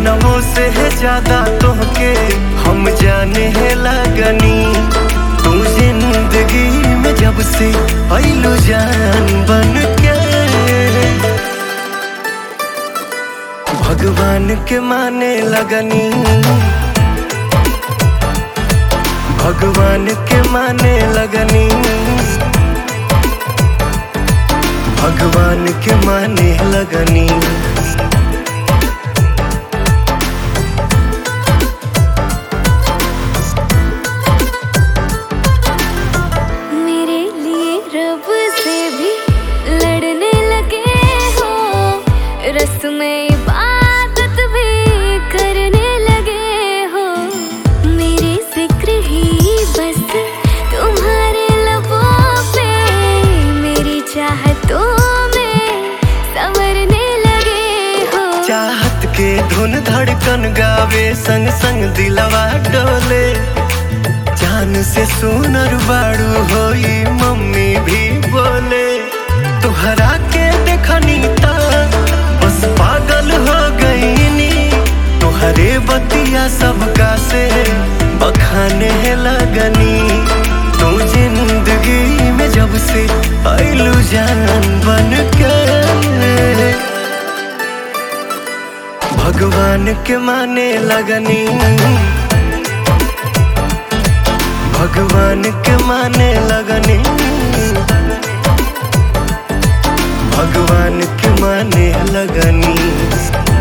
जनमों से है ज्यादा तोहके हम जाने है लगनी। तू जिंदगी में जब से आइलू जान बन के, भगवान के माने लगनी। भगवान के माने लगनी। भगवान के माने लगनी। मेरे लिए रब से भी लड़ने लगे हो, रस्में इबादत भी करने लगे हो। मेरे जिक्र ही बस तुम्हारे लबों पे, मेरी चाहतों में संवरने लगे हो। चाहत के धुन धड़कन गावे, संग संग दिलवा डोले। जान से सुनर बाड़ू होई मम्मी भी बोले। तुहरा के देखनी ता बस पागल हो गईनी। तुहरे बतिया सबका से बखाने लगनी। तू जिंदगी में जब से आइलू जान बन के, भगवान के माने लगनी। भगवान के माने लगनी। भगवान के माने लगनी।